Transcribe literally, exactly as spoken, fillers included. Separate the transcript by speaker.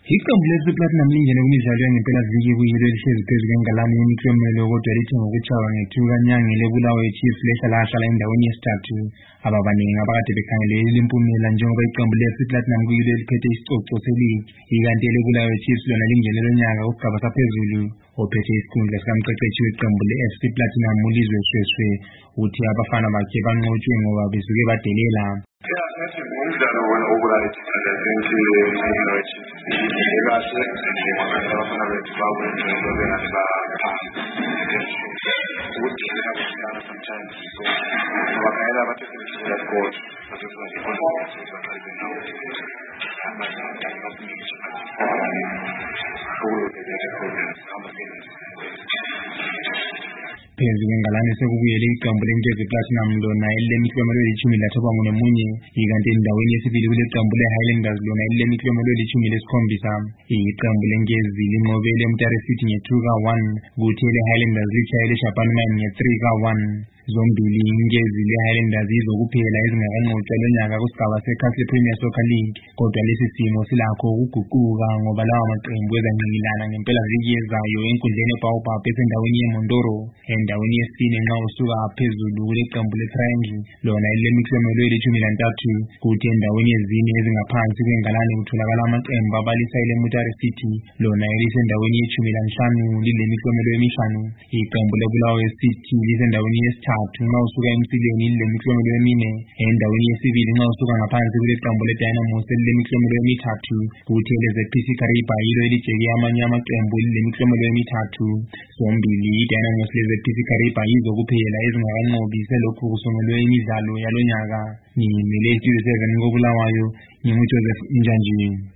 Speaker 1: Iqembu lePlatinum lingene kumidlalo yangempela viki kuyilo elihlezi phezu kwengalane yemiklomelo kodwa lithe ngokutshawa ngethuka kanyangile lebulawa yiChiefs lehla lahlala endaweni yesithathu. Ababaningi abakade bekhangelele impumela njengoba iqembu lePlatinum kuyilo eliphethe isicoco seligi, ikanti elebulawa yiChiefs lona lingene lonyaka kusigaba saphezulu. Ophethe isikhundla sikamqeqeshi weqembu le-F C Platinum uLizwe Shweshwe uthi abafana bakhe banqotshwe ngoba besuke badelela.
Speaker 2: Umdlalo wona obulayithi kanti ngiyinathi kahle nje abafana bethu bakwenza bena baphasi ukuthi yena sometimes so wakayela abathe that coach but it was the confidence that I didn't know and my son got up me so we did the confidence confidence phezu kwengalane sekubuyele iqembu leNkezi Platinum lona elilemiklomelo elithumi lathoba ngomunye, ikanti endaweni yesibili kule qembu leHighlanders lona elilemiklomelo elithumi lesikhombisa. Iqembu leNkezi linqobele eMtare City nge-two ka one, kuthi leHighlanders litshayele eShabanman nge-three ka one. Zombili iNkezi leHighlanders izokuphela ezingakanqotshwa lonyaka kusigaba seCastle Premier Soccer League, kodwa lesi simo silakho ukuguquka ngoba lawa maqembu ezanqikilana ngempela viki ezayo enkundleni eBaobab esendaweni yeMondoro. Endaweni yesine nxa usuka phezulu kuleqembu leTriangle lona elilemiklomelo elithumi lantathu, kuthi endaweni yezine ezingaphansi kwengalane kutholakala amaqembu abalisa ileMutare City lona elisendaweni yetshumi lanhlanu lilemiklomelo emihlanu. Iqembu leBulawayo City lisendaweni yesithathu nxa usuka emsileni lilemiklomelo emine. Endaweni yesibili nxa usuka ngaphansi kuleqembu leDynamos elilemiklomelo emithathu, kuthi eleZPC Kariba yilo elijeke amanye amaqembu lilemiklomelo emithathu. Zombili iDynamos leZPC Kariba izokuphela ezingakanqobi selokhu kusungulwe imidlalo yalonyaka. Ngimele isizwe seven koBulawayo, nginguJoseph Njanjini.